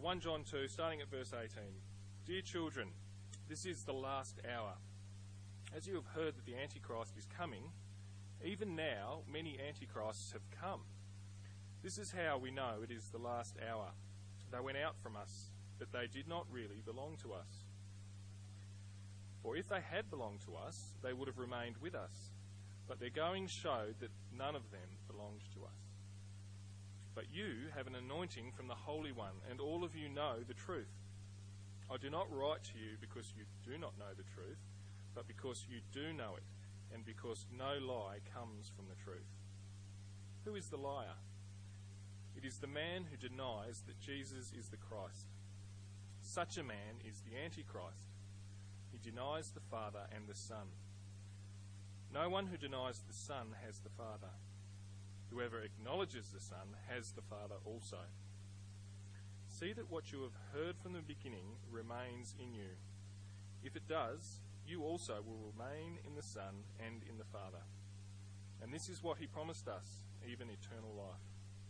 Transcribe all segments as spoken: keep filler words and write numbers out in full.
First John two, starting at verse eighteen. Dear children, this is the last hour. As you have heard that the Antichrist is coming, even now many Antichrists have come. This is how we know it is the last hour. They went out from us, but they did not really belong to us. For if they had belonged to us, they would have remained with us. But their going showed that none of them belonged to us. But you have an anointing from the Holy One, and all of you know the truth. I do not write to you because you do not know the truth, but because you do know it, and because no lie comes from the truth. Who is the liar? It is the man who denies that Jesus is the Christ. Such a man is the Antichrist. He denies the Father and the Son. No one who denies the Son has the Father. Whoever acknowledges the Son has the Father also. See that what you have heard from the beginning remains in you. If it does, you also will remain in the Son and in the Father. And this is what he promised us, even eternal life.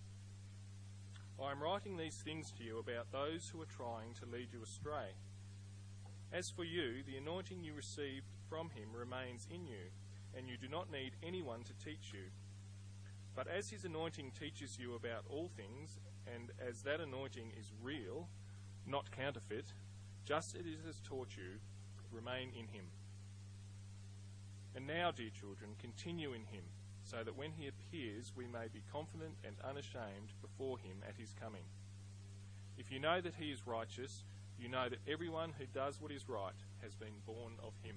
I am writing these things to you about those who are trying to lead you astray. As for you, the anointing you received from him remains in you, and you do not need anyone to teach you. But as his anointing teaches you about all things, and as that anointing is real, not counterfeit, just as it has taught you, remain in him. And now, dear children, continue in him, so that when he appears we may be confident and unashamed before him at his coming. If you know that he is righteous, you know that everyone who does what is right has been born of him.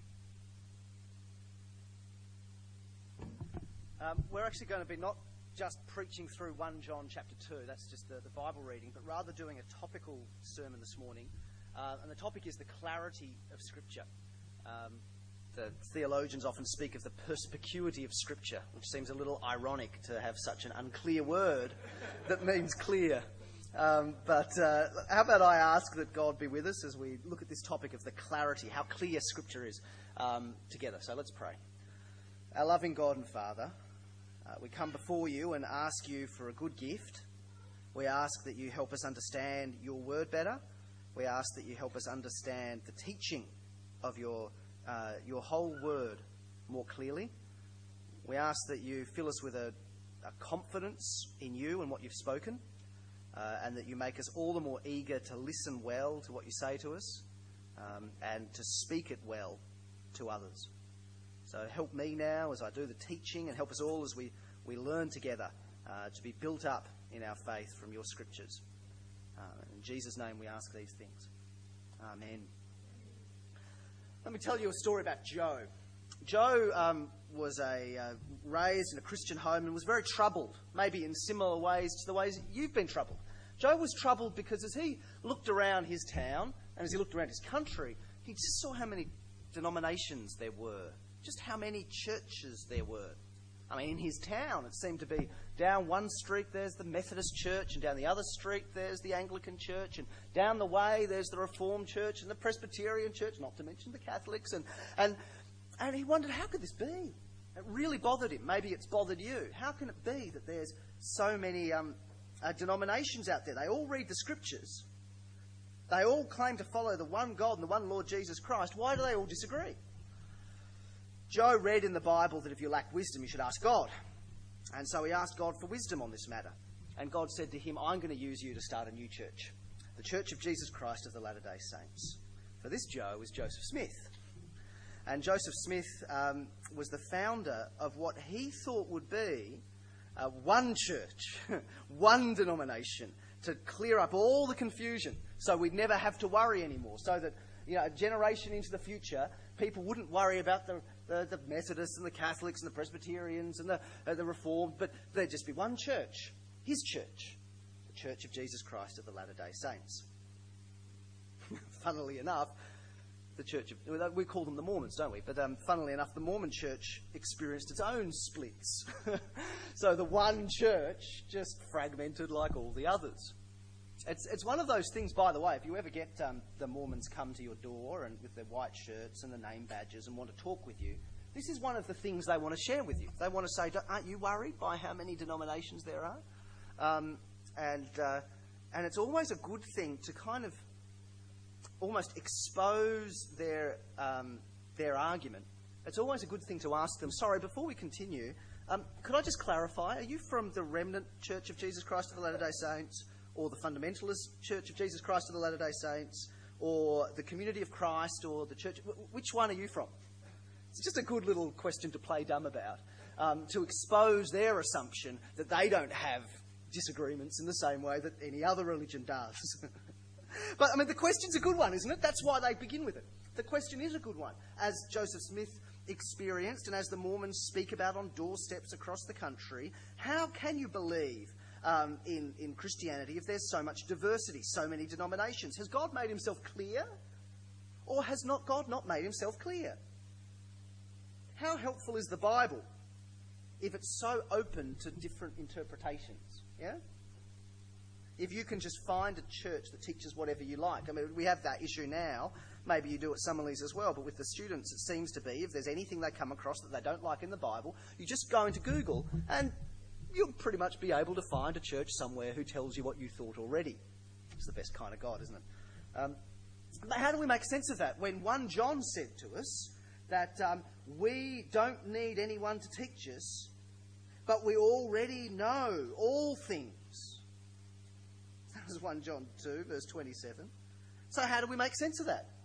Um, we're actually going to be not just preaching through First John chapter two, that's just the, the Bible reading, but rather doing a topical sermon this morning. Uh, and the topic is the clarity of Scripture. Um, the theologians often speak of the perspicuity of Scripture, which seems a little ironic to have such an unclear word that means clear. Um, but uh, how about I ask that God be with us as we look at this topic of the clarity, how clear Scripture is, um, together. So let's pray. Our loving God and Father, uh, we come before you and ask you for a good gift. We ask that you help us understand your word better. We ask that you help us understand the teaching of your uh, your whole word more clearly. We ask that you fill us with a, a confidence in you and what you've spoken, uh, and that you make us all the more eager to listen well to what you say to us, um, and to speak it well to others. So help me now as I do the teaching, and help us all as we, we learn together uh, to be built up in our faith from your scriptures. Uh, in Jesus' name we ask these things. Amen. Let me tell you a story about Joe. Joe um, was a, uh, raised in a Christian home and was very troubled, maybe in similar ways to the ways you've been troubled. Joe was troubled because as he looked around his town and as he looked around his country, he just saw how many denominations there were, just how many churches there were. I mean, in his town, it seemed to be down one street there's the Methodist Church, and down the other street there's the Anglican Church, and down the way there's the Reformed Church and the Presbyterian Church, not to mention the Catholics. And and and he wondered, how could this be? It really bothered him. Maybe it's bothered you. How can it be that there's so many um, uh, denominations out there? They all read the Scriptures. They all claim to follow the one God and the one Lord Jesus Christ. Why do they all disagree? Joe read in the Bible that if you lack wisdom, you should ask God. And so he asked God for wisdom on this matter. And God said to him, I'm going to use you to start a new church, the Church of Jesus Christ of the Latter-day Saints. For this Joe was Joseph Smith. And Joseph Smith um, was the founder of what he thought would be uh, one church, one denomination, to clear up all the confusion so we'd never have to worry anymore, so that, you know, a generation into the future, people wouldn't worry about the, the, the Methodists and the Catholics and the Presbyterians and the, uh, the Reformed, but there'd just be one church, his church, the Church of Jesus Christ of the Latter-day Saints. Funnily enough, the Church of, we call them the Mormons, don't we? But um, funnily enough, the Mormon Church experienced its own splits. So the one church just fragmented like all the others. It's it's one of those things, by the way, if you ever get um, the Mormons come to your door and with their white shirts and the name badges and want to talk with you, this is one of the things they want to share with you. They want to say, aren't you worried by how many denominations there are? Um, and uh, and it's always a good thing to kind of almost expose their um, their argument. It's always a good thing to ask them, sorry, before we continue, um, could I just clarify, are you from the Remnant Church of Jesus Christ of the Latter-day Saints, or the Fundamentalist Church of Jesus Christ of the Latter-day Saints, or the Community of Christ, or the Church? Which one are you from? It's just a good little question to play dumb about, um, to expose their assumption that they don't have disagreements in the same way that any other religion does. But, I mean, the question's a good one, isn't it? That's why they begin with it. The question is a good one. As Joseph Smith experienced and as the Mormons speak about on doorsteps across the country, how can you believe um, in, in Christianity if there's so much diversity, so many denominations? Has God made himself clear? Or has not God not made himself clear? How helpful is the Bible if it's so open to different interpretations? Yeah? If you can just find a church that teaches whatever you like. I mean, we have that issue now. Maybe you do at Summerlees as well, but with the students it seems to be, if there's anything they come across that they don't like in the Bible, you just go into Google and you'll pretty much be able to find a church somewhere who tells you what you thought already. It's the best kind of God, isn't it? Um, but how do we make sense of that? When First John said to us that um, we don't need anyone to teach us, but we already know all things. That was First John two, verse twenty-seven. So how do we make sense of that?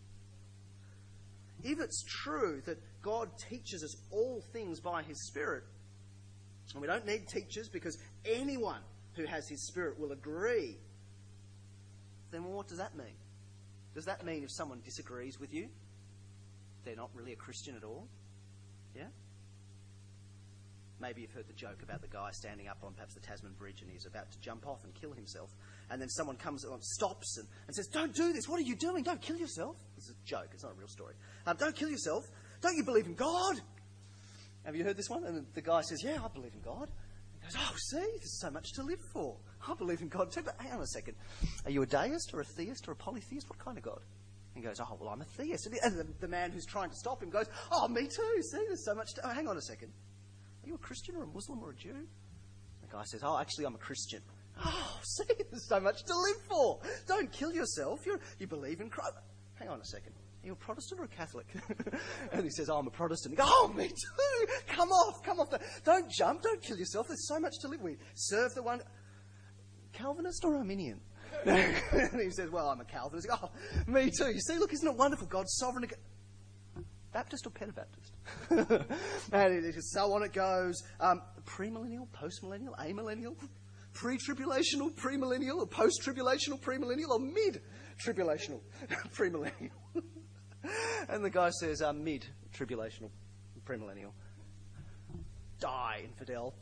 If it's true that God teaches us all things by his Spirit, and we don't need teachers because anyone who has his Spirit will agree, then what does that mean? Does that mean if someone disagrees with you, they're not really a Christian at all? Yeah? Maybe you've heard the joke about the guy standing up on perhaps the Tasman Bridge and he's about to jump off and kill himself. And then someone comes along, stops and, and says, don't do this. What are you doing? Don't kill yourself. This is a joke. It's not a real story. Um, don't kill yourself. Don't you believe in God? Have you heard this one? And the guy says, yeah, I believe in God. He goes, oh, see, there's so much to live for. I believe in God too. But hang on a second. Are you a deist or a theist or a polytheist? What kind of God? He goes, oh, well, I'm a theist. And the, the man who's trying to stop him goes, oh, me too. See, there's so much to... Oh, hang on a second. Are you a Christian or a Muslim or a Jew? The guy says, oh, actually, I'm a Christian. Oh, see, there's so much to live for. Don't kill yourself. You're, you believe in Christ. Hang on a second. Are you a Protestant or a Catholic? And he says, oh, I'm a Protestant. He goes, oh, me too. Come off, come off. The, don't jump. Don't kill yourself. There's so much to live with. Serve the one. Calvinist or Arminian? And he says, well, I'm a Calvinist. He goes, oh, me too. You see, look, isn't it wonderful? God's sovereign. Baptist or Pentabaptist? And it is, so on it goes. Um, premillennial, postmillennial, amillennial, pre-tribulational, premillennial, or post-tribulational, premillennial, or mid-tribulational, premillennial. And the guy says, uh, mid-tribulational, premillennial. Die, infidel.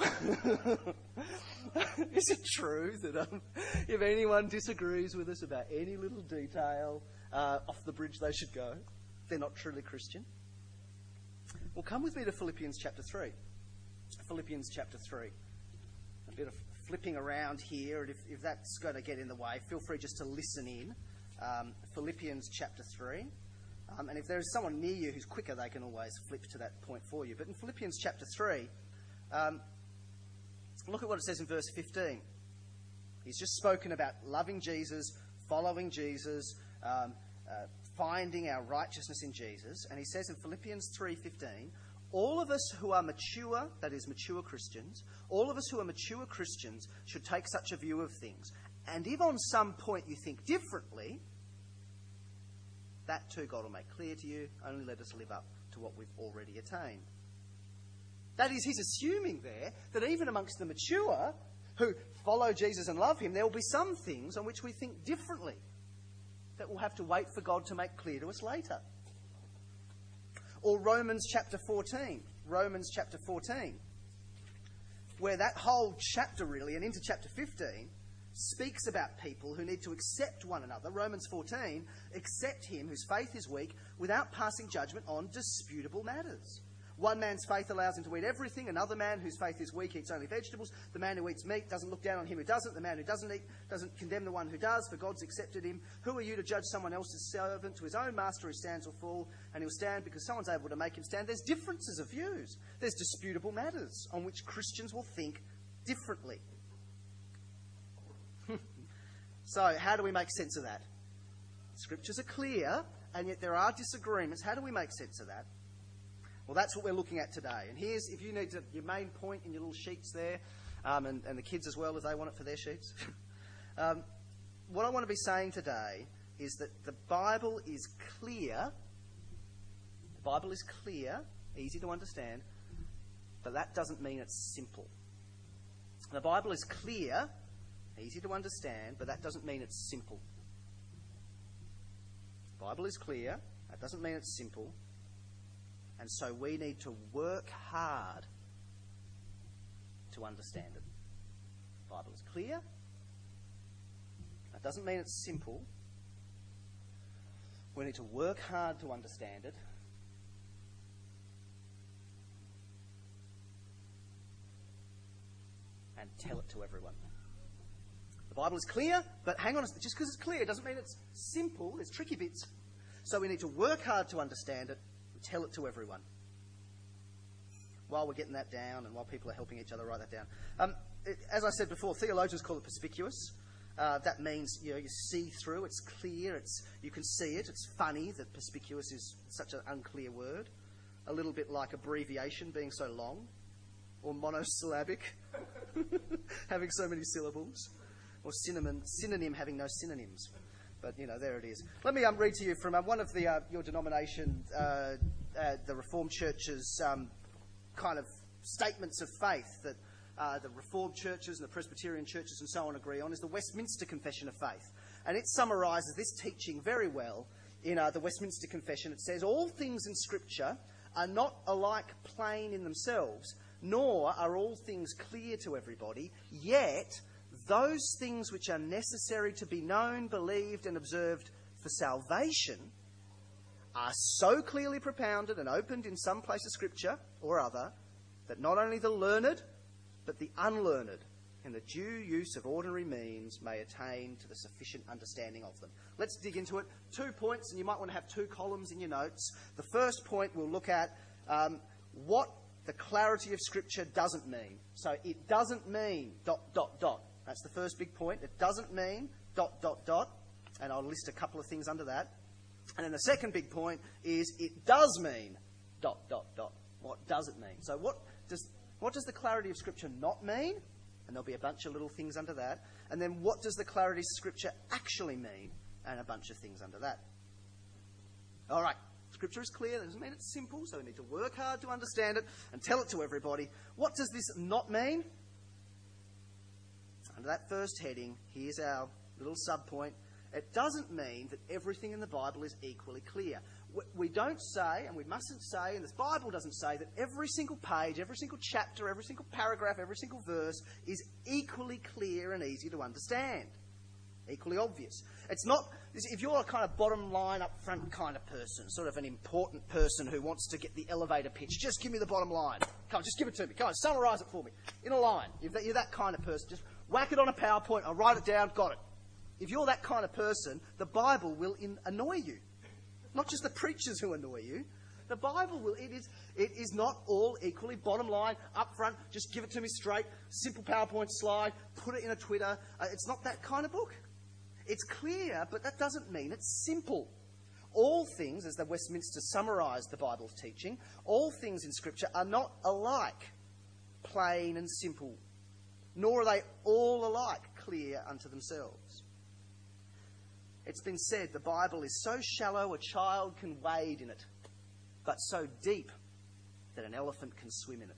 Is it true that um, if anyone disagrees with us about any little detail, uh, off the bridge they should go? They're not truly Christian. Well, come with me to Philippians chapter three. Philippians chapter three. A bit of flipping around here, and if, if that's going to get in the way, feel free just to listen in. Um, Philippians chapter three. Um, and if there is someone near you who's quicker, they can always flip to that point for you. But in Philippians chapter three, um, look at what it says in verse fifteen. He's just spoken about loving Jesus, following Jesus, um, uh, finding our righteousness in Jesus. And he says in Philippians three fifteen, all of us who are mature, that is mature Christians, all of us who are mature Christians should take such a view of things. And if on some point you think differently, that too God will make clear to you. Only let us live up to what we've already attained. That is, he's assuming there that even amongst the mature who follow Jesus and love him, there will be some things on which we think differently that we'll have to wait for God to make clear to us later. Or Romans chapter fourteen. Romans chapter fourteen. Where that whole chapter really, and into chapter fifteen, speaks about people who need to accept one another. Romans fourteen, accept him whose faith is weak without passing judgment on disputable matters. One man's faith allows him to eat everything. Another man whose faith is weak eats only vegetables. The man who eats meat doesn't look down on him who doesn't. The man who doesn't eat doesn't condemn the one who does, for God's accepted him. Who are you to judge someone else's servant? To his own master he stands or fall, and he'll stand because someone's able to make him stand. There's differences of views. There's disputable matters on which Christians will think differently. So how do we make sense of that? Scriptures are clear, and yet there are disagreements. How do we make sense of that? Well, that's what we're looking at today. And here's, if you need to, your main point in your little sheets there, um, and, and the kids as well, if they want it for their sheets. um, what I want to be saying today is that the Bible is clear. The Bible is clear, easy to understand, but that doesn't mean it's simple. The Bible is clear, easy to understand, but that doesn't mean it's simple. The Bible is clear, that doesn't mean it's simple, and so we need to work hard to understand it. The Bible is clear, that doesn't mean it's simple. We need to work hard to understand it. And tell it to everyone. The Bible is clear, but hang on, just because it's clear doesn't mean it's simple. There's tricky bits. So we need to work hard to understand it and tell it to everyone. While we're getting that down and while people are helping each other write that down. Um, it, as I said before, theologians call it perspicuous. Uh, that means, you know, you see through, it's clear, it's you can see it. It's funny that perspicuous is such an unclear word. A little bit like abbreviation being so long. Or monosyllabic, having so many syllables. Or synonym, synonym having no synonyms. But, you know, there it is. Let me um, read to you from um, one of the uh, your denomination, uh, uh, the Reformed Church's um, kind of statements of faith that uh, the Reformed churches and the Presbyterian churches and so on agree on, is the Westminster Confession of Faith. And it summarises this teaching very well in uh, the Westminster Confession. It says, all things in Scripture are not alike plain in themselves, nor are all things clear to everybody, yet those things which are necessary to be known, believed and observed for salvation are so clearly propounded and opened in some place of Scripture or other that not only the learned but the unlearned in the due use of ordinary means may attain to the sufficient understanding of them. Let's dig into it. Two points, and you might want to have two columns in your notes. The first point we'll look at um, what the clarity of Scripture doesn't mean. So it doesn't mean dot, dot, dot. That's the first big point. It doesn't mean dot, dot, dot. And I'll list a couple of things under that. And then the second big point is it does mean dot, dot, dot. What does it mean? So what does what does the clarity of Scripture not mean? And there'll be a bunch of little things under that. And then what does the clarity of Scripture actually mean? And a bunch of things under that. All right. Scripture is clear. That doesn't mean it's simple, so we need to work hard to understand it and tell it to everybody. What does this not mean? Under that first heading, here's our little sub-point. It doesn't mean that everything in the Bible is equally clear. We don't say, and we mustn't say, and this Bible doesn't say, that every single page, every single chapter, every single paragraph, every single verse is equally clear and easy to understand. Equally obvious. It's not, if you're a kind of bottom line up front kind of person, sort of an important person who wants to get the elevator pitch, just give me the bottom line. Come on, just give it to me. Come on, summarise it for me. In a line. If you're that kind of person, just whack it on a PowerPoint, I'll write it down, got it. If you're that kind of person, the Bible will in, annoy you. Not just the preachers who annoy you. The Bible will, it is, it is not all equally bottom line, up front, just give it to me straight, simple PowerPoint slide, put it in a Twitter. Uh, it's not that kind of book. It's clear, but that doesn't mean it's simple. All things, as the Westminster summarised the Bible's teaching, all things in Scripture are not alike, plain and simple, nor are they all alike, clear unto themselves. It's been said the Bible is so shallow a child can wade in it, but so deep that an elephant can swim in it.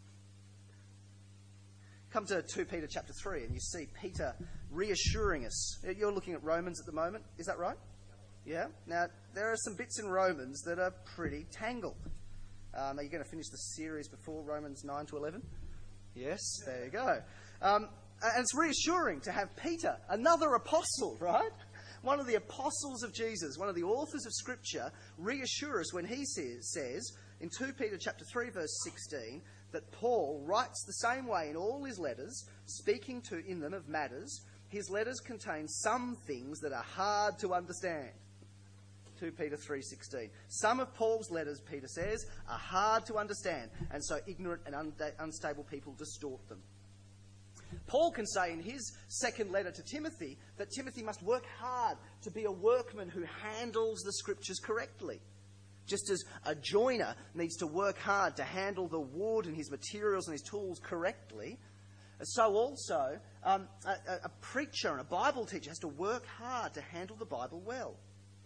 Come to Second Peter chapter three and you see Peter reassuring us. You're looking at Romans at the moment, is that right? Yeah? Now, there are some bits in Romans that are pretty tangled. Um, are you going to finish the series before Romans nine to eleven? Yes, there you go. Um, and it's reassuring to have Peter, another apostle, right? One of the apostles of Jesus, one of the authors of Scripture, reassure us when he says, says in Second Peter chapter three, verse sixteen, that Paul writes the same way in all his letters, speaking to in them of matters. His letters contain some things that are hard to understand. Second Peter three sixteen. Some of Paul's letters, Peter says, are hard to understand, and so ignorant and un- unstable people distort them. Paul can say in his second letter to Timothy that Timothy must work hard to be a workman who handles the Scriptures correctly. Just as a joiner needs to work hard to handle the wood and his materials and his tools correctly, so also um, a, a preacher and a Bible teacher has to work hard to handle the Bible well.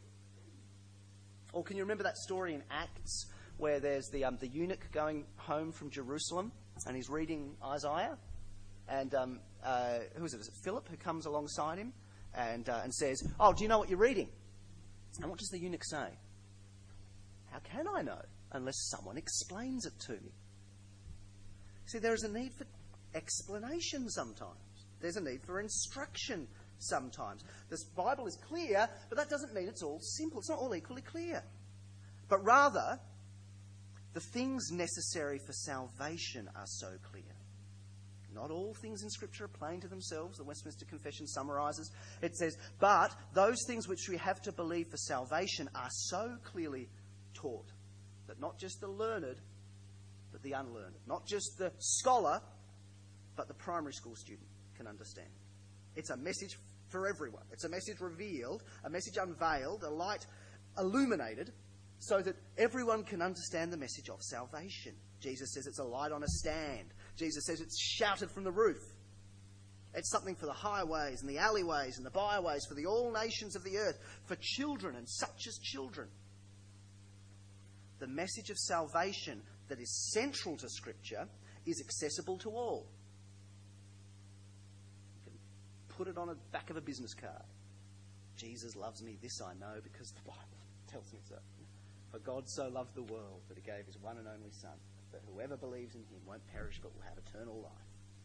Or can you remember that story in Acts where there's the um, the eunuch going home from Jerusalem and he's reading Isaiah? And um, uh, who is it? Is it Philip who comes alongside him and uh, and says, "Oh, do you know what you're reading?" And what does the eunuch say? "How can I know unless someone explains it to me?" See, there is a need for explanation sometimes. There's a need for instruction sometimes. This Bible is clear, but that doesn't mean it's all simple. It's not all equally clear. But rather, the things necessary for salvation are so clear. Not all things in Scripture are plain to themselves. The Westminster Confession summarises. It says, but those things which we have to believe for salvation are so clearly taught that not just the learned, but the unlearned, not just the scholar, but the primary school student can understand. It's a message for everyone. It's a message revealed, a message unveiled, a light illuminated, so that everyone can understand the message of salvation. Jesus says it's a light on a stand. Jesus says it's shouted from the roof. It's something for the highways and the alleyways and the byways, for the all nations of the earth, for children and such as children. The message of salvation that is central to Scripture is accessible to all. You can put it on the back of a business card. Jesus loves me, this I know, because the Bible tells me so. For God so loved the world that he gave his one and only Son, that whoever believes in him won't perish but will have eternal life.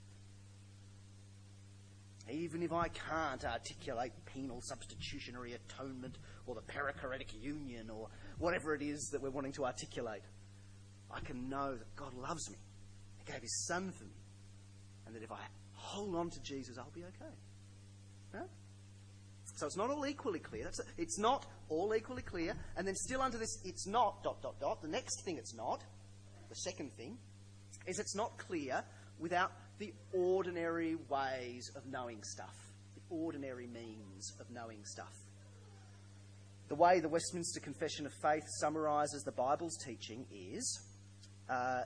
Even if I can't articulate penal substitutionary atonement or the perichoretic union or whatever it is that we're wanting to articulate, I can know that God loves me. He gave his Son for me. And that if I hold on to Jesus, I'll be okay. Huh? So it's not all equally clear. That's a, it's not all equally clear. And then still under this, it's not, dot, dot, dot. The next thing it's not, the second thing, is it's not clear without the ordinary ways of knowing stuff. The ordinary means of knowing stuff. The way the Westminster Confession of Faith summarises the Bible's teaching is, uh,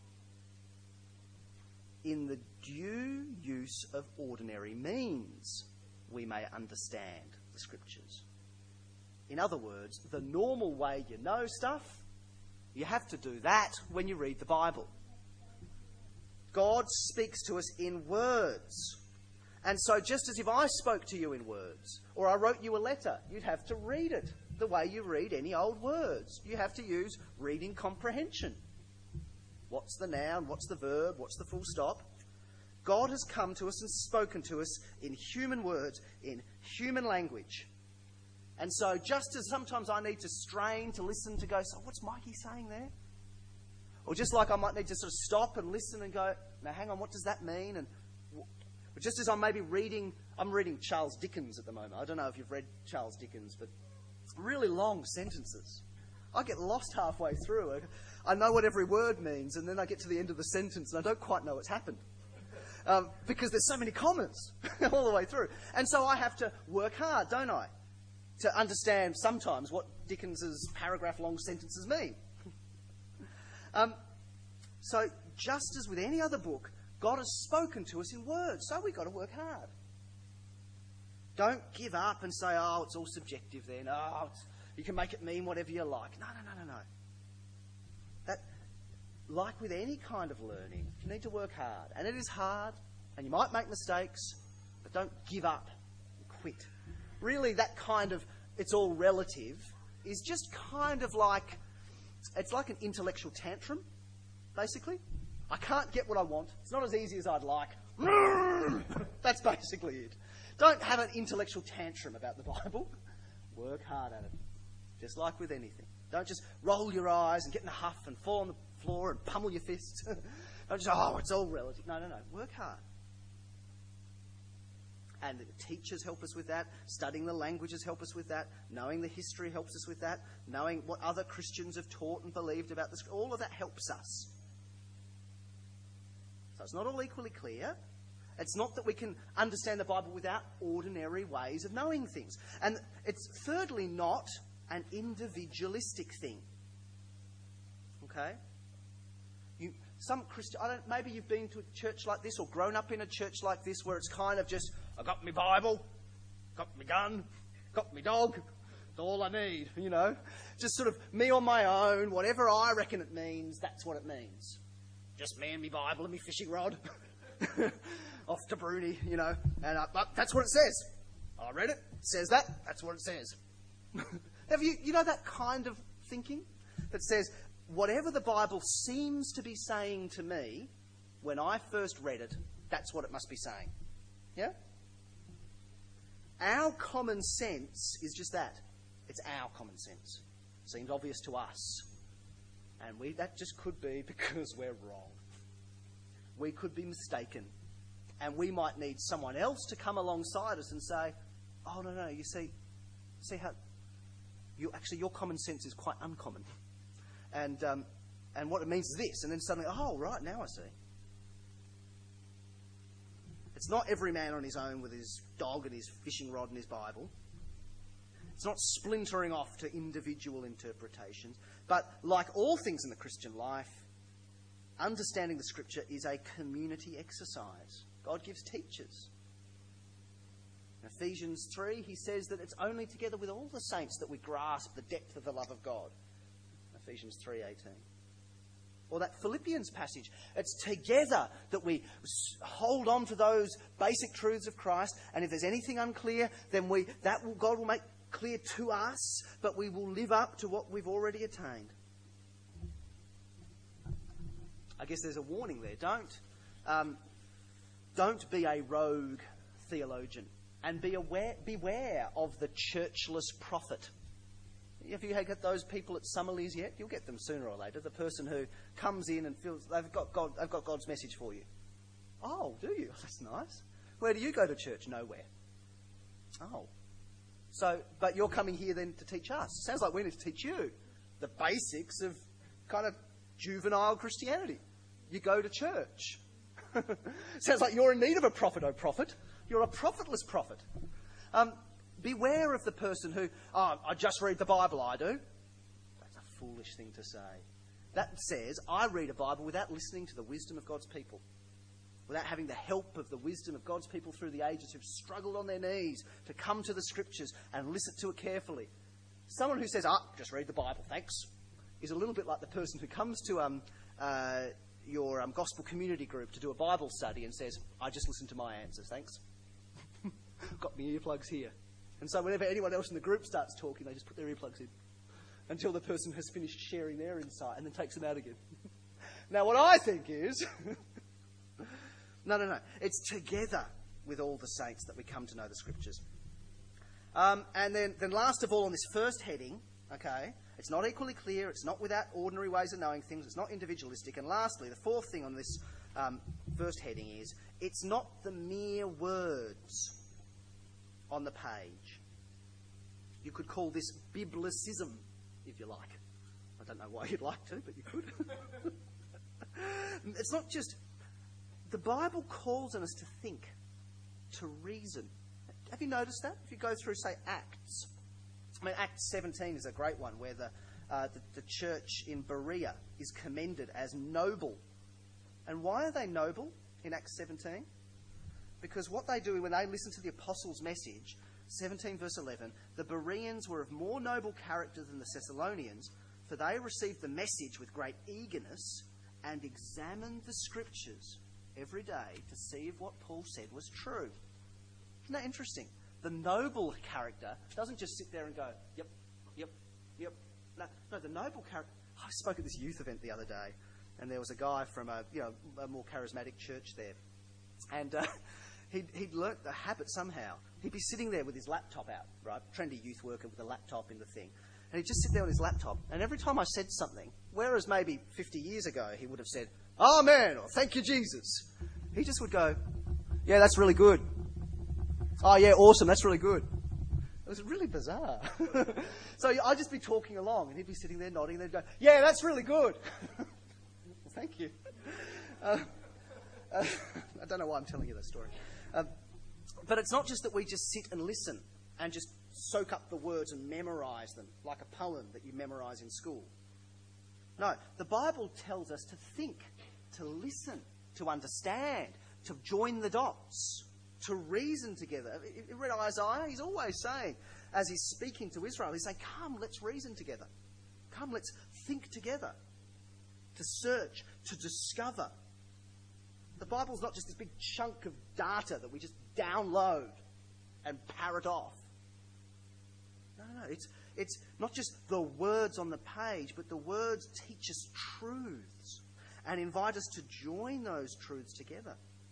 in the due use of ordinary means, we may understand the Scriptures. In other words, the normal way you know stuff, you have to do that when you read the Bible. God speaks to us in words. And so just as if I spoke to you in words, or I wrote you a letter, you'd have to read it the way you read any old words. You have to use reading comprehension. What's the noun? What's the verb? What's the full stop? God has come to us and spoken to us in human words, in human language. And so just as sometimes I need to strain to listen to go, so what's Mikey saying there? Or just like I might need to sort of stop and listen and go, now hang on, what does that mean? And just as I'm maybe reading, I'm reading Charles Dickens at the moment. I don't know if you've read Charles Dickens, but really long sentences. I get lost halfway through. I know what every word means, and then I get to the end of the sentence and I don't quite know what's happened. Um, because there's so many commas all the way through. And so I have to work hard, don't I, to understand sometimes what Dickens's paragraph-long sentences mean. um, so just as with any other book, God has spoken to us in words, so we've got to work hard. Don't give up and say, oh, it's all subjective then. Oh, it's, you can make it mean whatever you like. No, no, no, no, no. That, like with any kind of learning, you need to work hard. And it is hard, and you might make mistakes, but don't give up and quit. Really, that kind of, it's all relative, is just kind of like, it's like an intellectual tantrum, basically. I can't get what I want. It's not as easy as I'd like. That's basically it. Don't have an intellectual tantrum about the Bible. Work hard at it. Just like with anything. Don't just roll your eyes and get in a huff and fall on the floor and pummel your fists. Don't just, oh, it's all relative. No, no, no. Work hard. And the teachers help us with that. Studying the languages help us with that. Knowing the history helps us with that. Knowing what other Christians have taught and believed about this. All of that helps us. So it's not all equally clear. It's not that we can understand the Bible without ordinary ways of knowing things. And it's thirdly not an individualistic thing. Okay? You, some Christian, I don't, maybe you've been to a church like this or grown up in a church like this where it's kind of just, I got my Bible, got my gun, got my dog, that's all I need, you know. Just sort of me on my own, whatever I reckon it means, that's what it means. Just me and my Bible and my fishing rod. Off to Bruni, you know. And uh, but that's what it says. I read it, it says that, that's what it says. Have you, you know that kind of thinking? That says, whatever the Bible seems to be saying to me, when I first read it, that's what it must be saying. Yeah? Our common sense is just that. It's our common sense. Seems obvious to us. And we that just could be because we're wrong. We could be mistaken. And we might need someone else to come alongside us and say, oh, no, no, you see, see how, you actually, your common sense is quite uncommon. And um, and what it means is this. And then suddenly, oh, right, now I see. It's not every man on his own with his dog and his fishing rod and his Bible. It's not splintering off to individual interpretations. But like all things in the Christian life, understanding the Scripture is a community exercise. God gives teachers. In Ephesians three, he says that it's only together with all the saints that we grasp the depth of the love of God. Ephesians three eighteen. Or that Philippians passage. It's together that we hold on to those basic truths of Christ. And if there's anything unclear, then we that will, God will make clear to us, but we will live up to what we've already attained. I guess there's a warning there. Don't, um, don't be a rogue theologian. And be aware, beware of the churchless prophet. Have you had those people at Summerleys yet? You'll get them sooner or later. The person who comes in and feels they've got God, they've got God's message for you. Oh, do you? That's nice. Where do you go to church? Nowhere. Oh. So, but you're coming here then to teach us. Sounds like we need to teach you the basics of kind of juvenile Christianity. You go to church. Sounds like you're in need of a prophet, oh prophet. You're a profitless prophet. Um, beware of the person who, oh, I just read the Bible, I do. That's a foolish thing to say. That says, I read a Bible without listening to the wisdom of God's people. Without having the help of the wisdom of God's people through the ages who've struggled on their knees to come to the Scriptures and listen to it carefully. Someone who says, ah, just read the Bible, thanks, is a little bit like the person who comes to um, uh, your um, gospel community group to do a Bible study and says, I just listen to my answers, thanks. Got my earplugs here. And so whenever anyone else in the group starts talking, they just put their earplugs in until the person has finished sharing their insight and then takes them out again. Now what I think is... No, no, no. It's together with all the saints that we come to know the Scriptures. Um, and then, then last of all, on this first heading, okay, it's not equally clear, it's not without ordinary ways of knowing things, it's not individualistic. And lastly, the fourth thing on this um, first heading is, it's not the mere words on the page. You could call this biblicism, if you like. I don't know why you'd like to, but you could. It's not just... The Bible calls on us to think, to reason. Have you noticed that? If you go through, say, Acts. I mean, Acts seventeen is a great one where the, uh, the, the church in Berea is commended as noble. And why are they noble in Acts seventeen? Because what they do when they listen to the apostles' message, seventeen verse eleven, the Bereans were of more noble character than the Thessalonians, for they received the message with great eagerness and examined the Scriptures every day to see if what Paul said was true. Isn't that interesting? The noble character doesn't just sit there and go, yep, yep, yep. No, no, the noble character... I spoke at this youth event the other day, and there was a guy from a, you know, a more charismatic church there. And uh, he'd, he'd learnt the habit somehow. He'd be sitting there with his laptop out, right? Trendy youth worker with a laptop in the thing. And he'd just sit there on his laptop. And every time I said something, whereas maybe fifty years ago he would have said, Amen, or thank you, Jesus, he just would go, yeah, that's really good. Oh, yeah, awesome, that's really good. It was really bizarre. So I'd just be talking along, and he'd be sitting there nodding, and they'd go, yeah, that's really good. Thank you. Uh, uh, I don't know why I'm telling you that story. Um, but it's not just that we just sit and listen and just soak up the words and memorize them like a poem that you memorize in school. No, the Bible tells us to think, to listen, to understand, to join the dots, to reason together. If you read Isaiah, he's always saying, as he's speaking to Israel, he's saying, come, let's reason together. Come, let's think together. To search, to discover. The Bible's not just this big chunk of data that we just download and parrot off. No, no, it's, it's not just the words on the page, but the words teach us truths and invite us to join those truths together.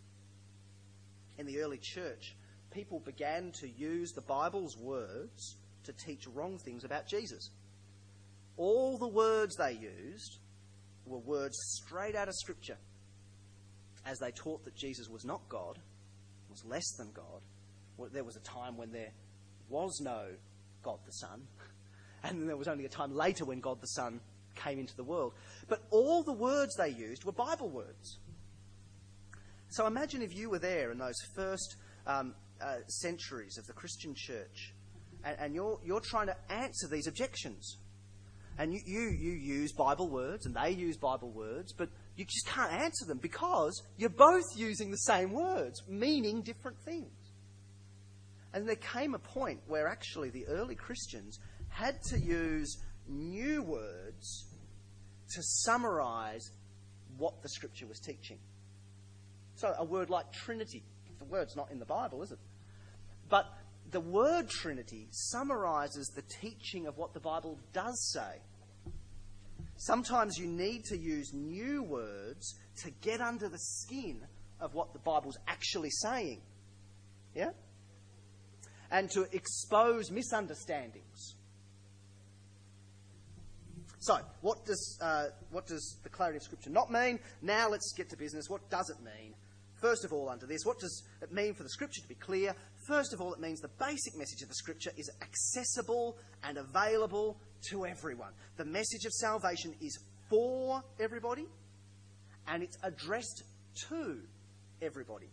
In the early church, people began to use the Bible's words to teach wrong things about Jesus. All the words they used were words straight out of Scripture, as they taught that Jesus was not God, was less than God. Well, there was a time when there was no God the Son, and then there was only a time later when God the Son came into the world. But all the words they used were Bible words. So imagine if you were there in those first um, uh, centuries of the Christian church, and, and you're, you're trying to answer these objections. And you, you, you use Bible words, and they use Bible words, but you just can't answer them because you're both using the same words, meaning different things. And there came a point where actually the early Christians had to use new words to summarize what the Scripture was teaching. So a word like Trinity, the word's not in the Bible, is it? But the word Trinity summarizes the teaching of what the Bible does say. Sometimes you need to use new words to get under the skin of what the Bible's actually saying. Yeah? And to expose misunderstandings. So, what does uh, what does the clarity of Scripture not mean? Now let's get to business. What does it mean? First of all, under this, what does it mean for the Scripture to be clear? First of all, it means the basic message of the Scripture is accessible and available to everyone. The message of salvation is for everybody, and it's addressed to everybody.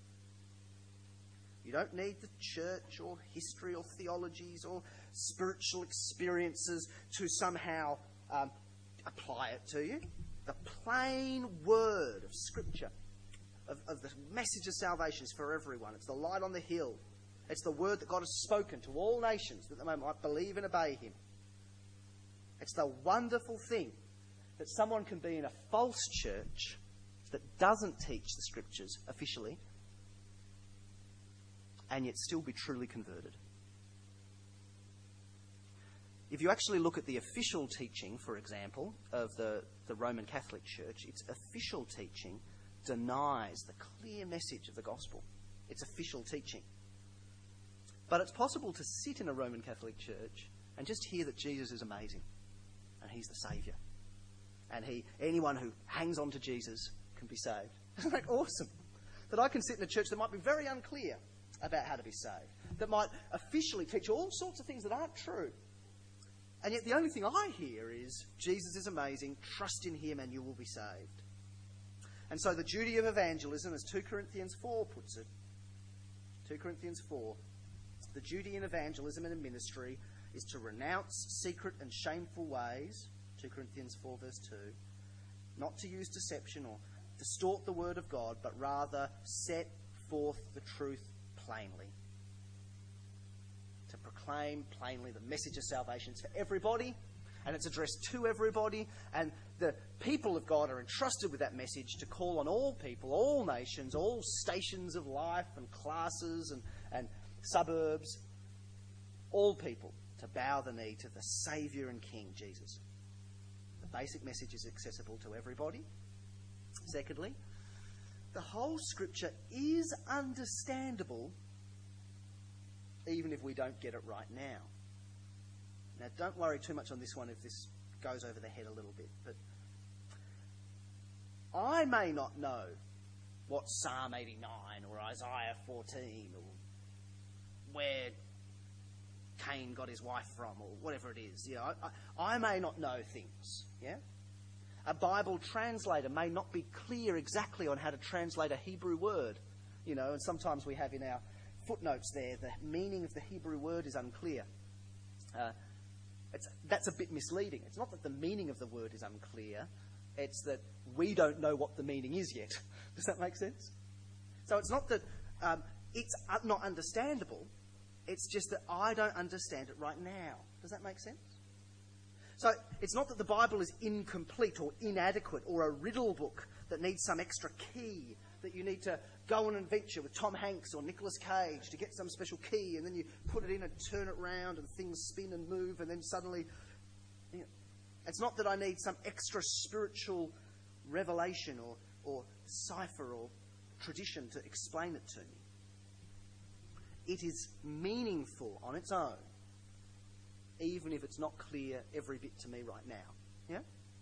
You don't need the church or history or theologies or spiritual experiences to somehow um, apply it to you. The plain word of Scripture, of, of the message of salvation, is for everyone. It's the light on the hill. It's the word that God has spoken to all nations that they might believe and obey him. It's the wonderful thing that someone can be in a false church that doesn't teach the Scriptures officially and yet still be truly converted. If you actually look at the official teaching, for example, of the, the Roman Catholic Church, its official teaching denies the clear message of the gospel. It's official teaching. But it's possible to sit in a Roman Catholic church and just hear that Jesus is amazing and he's the Saviour. And he, anyone who hangs on to Jesus can be saved. Isn't that awesome? That I can sit in a church that might be very unclear about how to be saved, that might officially teach all sorts of things that aren't true. And yet the only thing I hear is, Jesus is amazing, trust in him and you will be saved. And so the duty of evangelism, as two Corinthians four puts it, two Corinthians four, the duty in evangelism and in ministry is to renounce secret and shameful ways, two Corinthians four verse two, not to use deception or distort the word of God, but rather set forth the truth plainly. To proclaim plainly the message of salvation. It's for everybody, and it's addressed to everybody, and the people of God are entrusted with that message to call on all people, all nations, all stations of life and classes and, and suburbs, all people, to bow the knee to the Saviour and King, Jesus. The basic message is accessible to everybody. Secondly, the whole Scripture is understandable even if we don't get it right now. Now, don't worry too much on this one if this goes over the head a little bit, but I may not know what Psalm eighty-nine or Isaiah fourteen or where Cain got his wife from or whatever it is. You know, I, I may not know things, yeah? A Bible translator may not be clear exactly on how to translate a Hebrew word. You know, and sometimes we have in our footnotes there, the meaning of the Hebrew word is unclear. Uh, it's, that's a bit misleading. It's not that the meaning of the word is unclear. It's that we don't know what the meaning is yet. Does that make sense? So it's not that um, it's not understandable. It's just that I don't understand it right now. Does that make sense? So it's not that the Bible is incomplete or inadequate or a riddle book that needs some extra key that you need to go on an adventure with Tom Hanks or Nicolas Cage to get some special key, and then you put it in and turn it round and things spin and move, and then suddenly... You know, it's not that I need some extra spiritual revelation or, or cipher or tradition to explain it to me. It is meaningful on its own, even if it's not clear every bit to me right now. Yeah?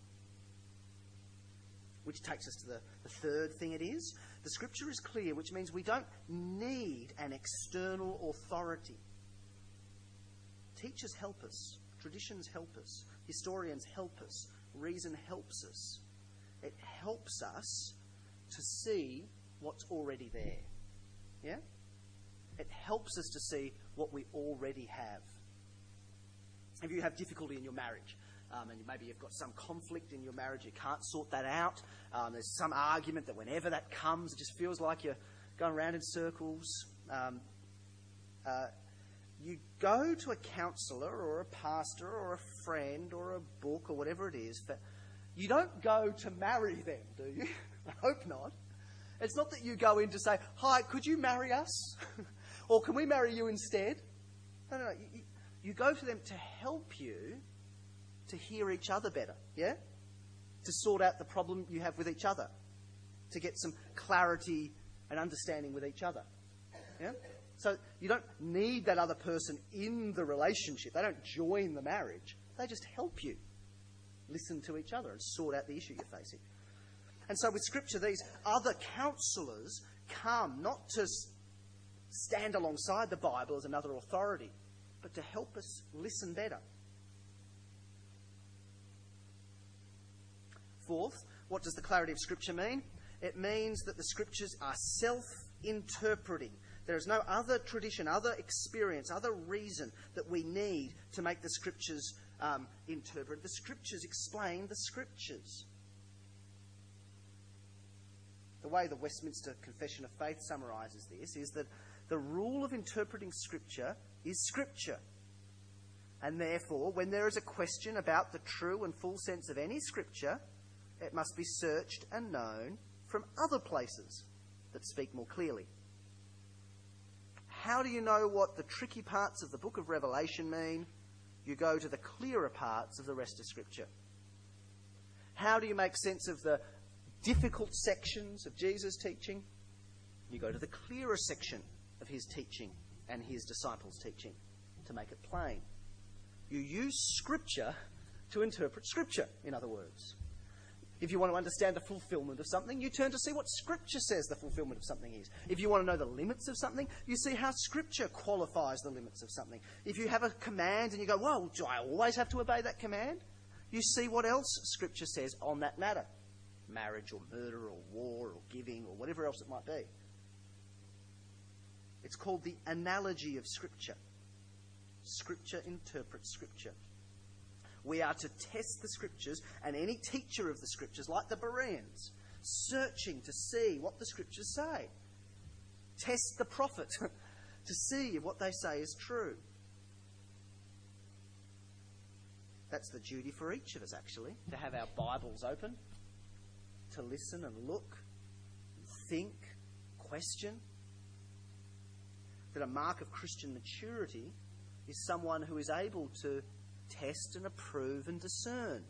Which takes us to the, the third thing it is. The Scripture is clear, which means we don't need an external authority. Teachers help us. Traditions help us. Historians help us. Reason helps us. It helps us to see what's already there. Yeah? It helps us to see what we already have. If you have difficulty in your marriage, um, and maybe you've got some conflict in your marriage, you can't sort that out, um, there's some argument that whenever that comes, it just feels like you're going around in circles, um, uh, you go to a counsellor or a pastor or a friend or a book or whatever it is. But you don't go to marry them, do you? I hope not. It's not that you go in to say, hi, could you marry us? Or can we marry you instead? No, no, no. You, you go to them to help you to hear each other better, yeah? To sort out the problem you have with each other. To get some clarity and understanding with each other. Yeah? So you don't need that other person in the relationship. They don't join the marriage. They just help you listen to each other and sort out the issue you're facing. And so with Scripture, these other counsellors come not to stand alongside the Bible as another authority, but to help us listen better. Fourth, what does the clarity of Scripture mean? It means that the Scriptures are self-interpreting. There is no other tradition, other experience, other reason that we need to make the Scriptures um, interpret. The Scriptures explain the Scriptures. The way the Westminster Confession of Faith summarises this is that the rule of interpreting Scripture is Scripture. And therefore, when there is a question about the true and full sense of any Scripture, it must be searched and known from other places that speak more clearly. How do you know what the tricky parts of the book of Revelation mean? You go to the clearer parts of the rest of Scripture. How do you make sense of the difficult sections of Jesus' teaching? You go to the clearer section of his teaching and his disciples' teaching to make it plain. You use Scripture to interpret Scripture, in other words. If you want to understand the fulfillment of something, you turn to see what Scripture says the fulfillment of something is. If you want to know the limits of something, you see how Scripture qualifies the limits of something. If you have a command and you go, well, do I always have to obey that command? You see what else Scripture says on that matter. Marriage or murder or war or giving or whatever else it might be. It's called the analogy of Scripture. Scripture interprets Scripture. We are to test the Scriptures, and any teacher of the Scriptures, like the Bereans, searching to see what the Scriptures say. Test the prophet to see if what they say is true. That's the duty for each of us, actually, to have our Bibles open, to listen and look, think, question. That a mark of Christian maturity is someone who is able to test and approve and discern.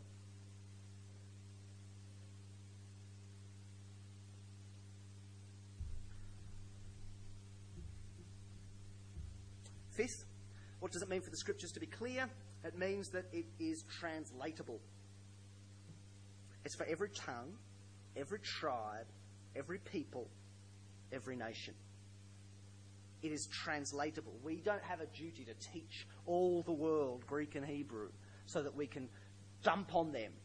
Fifth, what does it mean for the Scriptures to be clear? It means that it is translatable. It's for every tongue, every tribe, every people, every nation. It is translatable. We don't have a duty to teach all the world Greek and Hebrew so that we can dump on them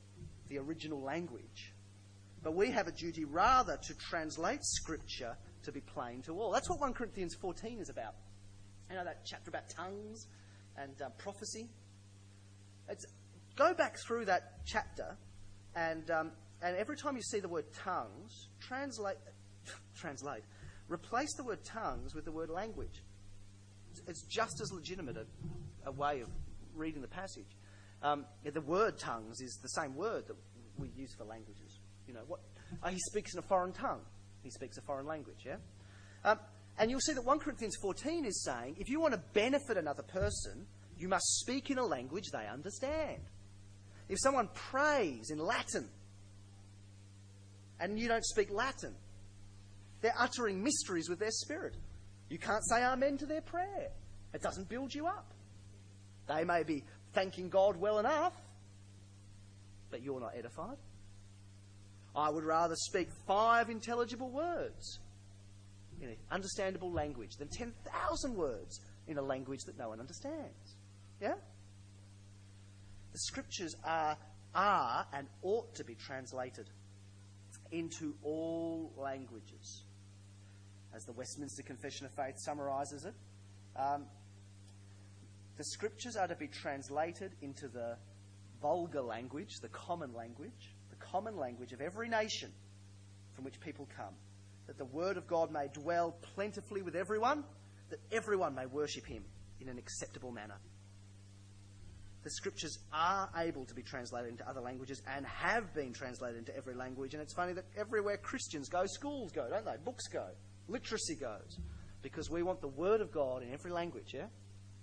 the original language. But we have a duty rather to translate Scripture to be plain to all. That's what First Corinthians fourteen is about. You know, that chapter about tongues and uh, prophecy. It's, go back through that chapter, and um, and every time you see the word tongues, translate, translate, replace the word tongues with the word language. It's, it's just as legitimate a, a way of reading the passage. Um, yeah, the word tongues is the same word that we use for languages. You know what? Oh, he speaks in a foreign tongue. He speaks a foreign language. Yeah. Um, And you'll see that First Corinthians fourteen is saying, if you want to benefit another person, you must speak in a language they understand. If someone prays in Latin and you don't speak Latin, they're uttering mysteries with their spirit. You can't say amen to their prayer. It doesn't build you up. They may be thanking God well enough, but you're not edified. I would rather speak five intelligible words in an understandable language than ten thousand words in a language that no one understands. Yeah? The Scriptures are, are and ought to be translated into all languages. As the Westminster Confession of Faith summarises it, um, the Scriptures are to be translated into the vulgar language, the common language, the common language of every nation from which people come, that the Word of God may dwell plentifully with everyone, that everyone may worship Him in an acceptable manner. The Scriptures are able to be translated into other languages and have been translated into every language. And it's funny that everywhere Christians go, schools go, don't they? Books go, literacy goes, because we want the Word of God in every language, yeah?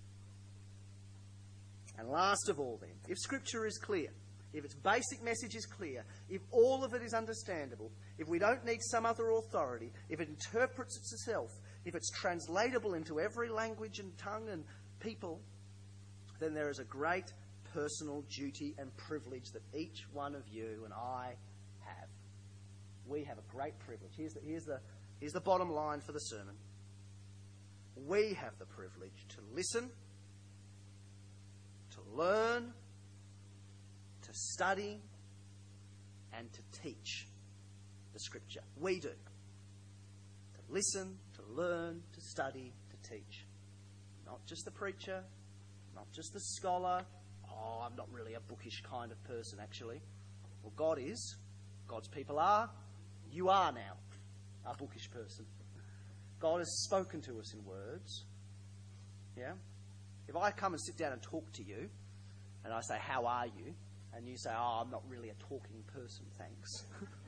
And last of all then, if Scripture is clear, if its basic message is clear, if all of it is understandable, if we don't need some other authority, if it interprets itself, if it's translatable into every language and tongue and people, then there is a great personal duty and privilege that each one of you and I have. We have a great privilege. Here's the, here's the, here's the bottom line for the sermon. We have the privilege to listen, to learn, to study, and to teach the Scripture. We do. To listen, to learn, to study, to teach. Not just the preacher, not just the scholar. Oh, I'm not really a bookish kind of person, actually. Well, God is. God's people are. You are now a bookish person. God has spoken to us in words. Yeah? If I come and sit down and talk to you, and I say, how are you? And you say, oh, I'm not really a talking person, thanks.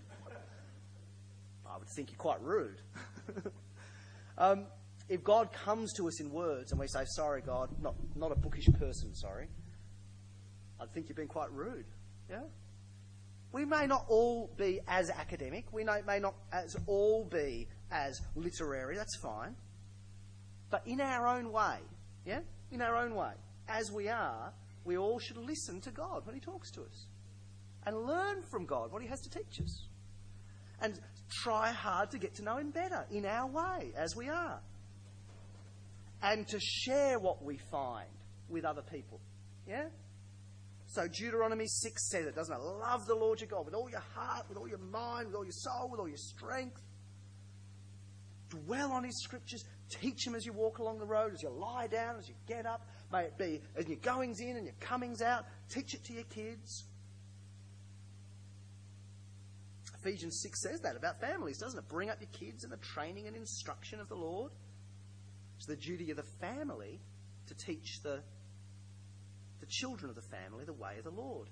I would think you're quite rude. um, if God comes to us in words and we say, sorry, God, not, not a bookish person, sorry, I'd think you've been quite rude. Yeah? We may not all be as academic. We may not as all be as literary. That's fine. But in our own way, yeah? In our own way, as we are, we all should listen to God when He talks to us and learn from God what He has to teach us and try hard to get to know Him better in our way, as we are, and to share what we find with other people. Yeah? So Deuteronomy six says it, doesn't it? Love the Lord your God with all your heart, with all your mind, with all your soul, with all your strength. Dwell on His Scriptures. Teach Him as you walk along the road, as you lie down, as you get up. May it be as your goings in and your comings out. Teach it to your kids. Ephesians six says that about families, doesn't it? Bring up your kids in the training and instruction of the Lord. It's the duty of the family to teach the, the children of the family the way of the Lord.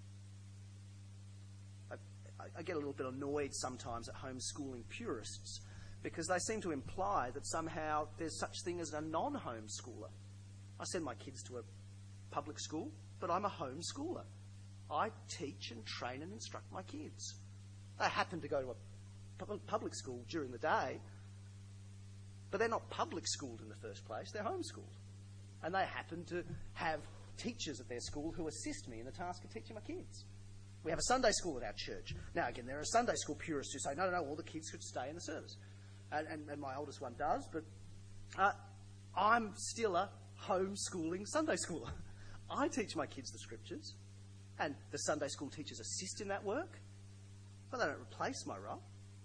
I, I get a little bit annoyed sometimes at homeschooling purists because they seem to imply that somehow there's such thing as a non-homeschooler. I send my kids to a public school, but I'm a homeschooler. I teach and train and instruct my kids. They happen to go to a public school during the day, but they're not public schooled in the first place, they're homeschooled. And they happen to have teachers at their school who assist me in the task of teaching my kids. We have a Sunday school at our church. Now, again, there are Sunday school purists who say, no, no, no, all the kids should stay in the service. And, and, and my oldest one does, but uh, I'm still a homeschooling Sunday schooler. I teach my kids the Scriptures, And the Sunday school teachers assist in that work, but they don't replace my role.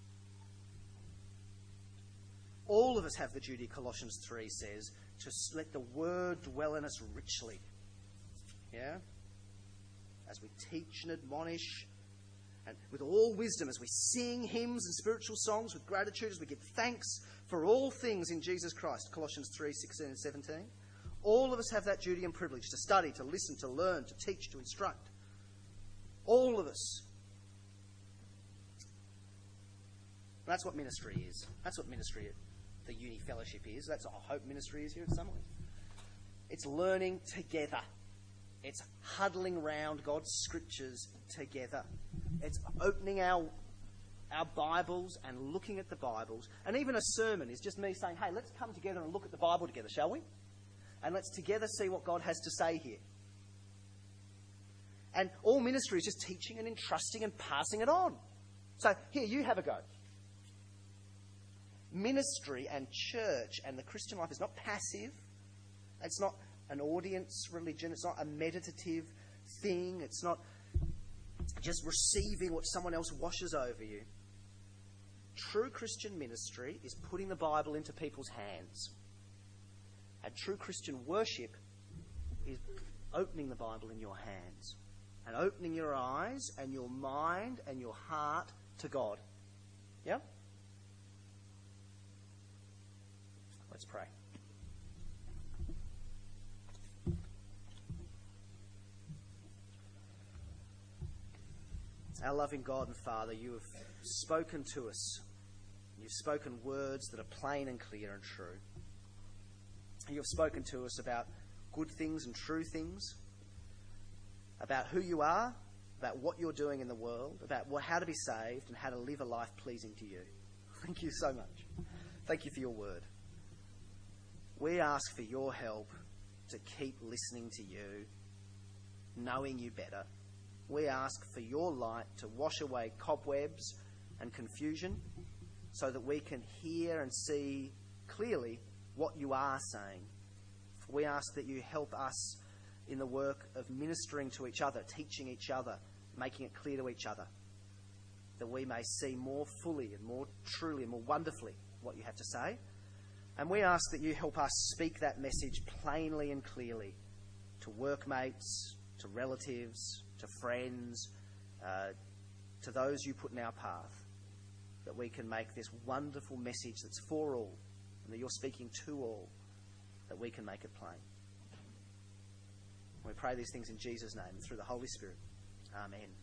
All of us have the duty, Colossians three says, to let the word dwell in us richly. Yeah? As we teach and admonish, and with all wisdom, as we sing hymns and spiritual songs with gratitude, as we give thanks for all things in Jesus Christ, Colossians three, sixteen and seventeen. All of us have that duty and privilege to study, to listen, to learn, to teach, to instruct. All of us. That's what ministry is. That's what ministry, the Uni Fellowship is. That's what Hope Ministry is here at Summerley. It's learning together. It's huddling round God's scriptures together. It's opening our our Bibles and looking at the Bibles. And even a sermon is just me saying, hey, let's come together and look at the Bible together, shall we? And let's together see what God has to say here. And all ministry is just teaching and entrusting and passing it on. So here, you have a go. Ministry and church and the Christian life is not passive. It's not an audience religion. It's not a meditative thing. It's not just receiving what someone else washes over you. True Christian ministry is putting the Bible into people's hands. And true Christian worship is opening the Bible in your hands and opening your eyes and your mind and your heart to God. Yeah? Let's pray. Our loving God and Father, you have spoken to us. You've spoken words that are plain and clear and true. You have spoken to us about good things and true things, about who you are, about what you're doing in the world, about how to be saved and how to live a life pleasing to you. Thank you so much. Thank you for your word. We ask for your help to keep listening to you, knowing you better. We ask for your light to wash away cobwebs and confusion so that we can hear and see clearly what you are saying. We ask that you help us in the work of ministering to each other, teaching each other, making it clear to each other, that we may see more fully and more truly and more wonderfully what you have to say. And we ask that you help us speak that message plainly and clearly to workmates, to relatives, to friends, uh, to those you put in our path, that we can make this wonderful message that's for all, and that you're speaking to all, that we can make it plain. We pray these things in Jesus' name, through the Holy Spirit. Amen.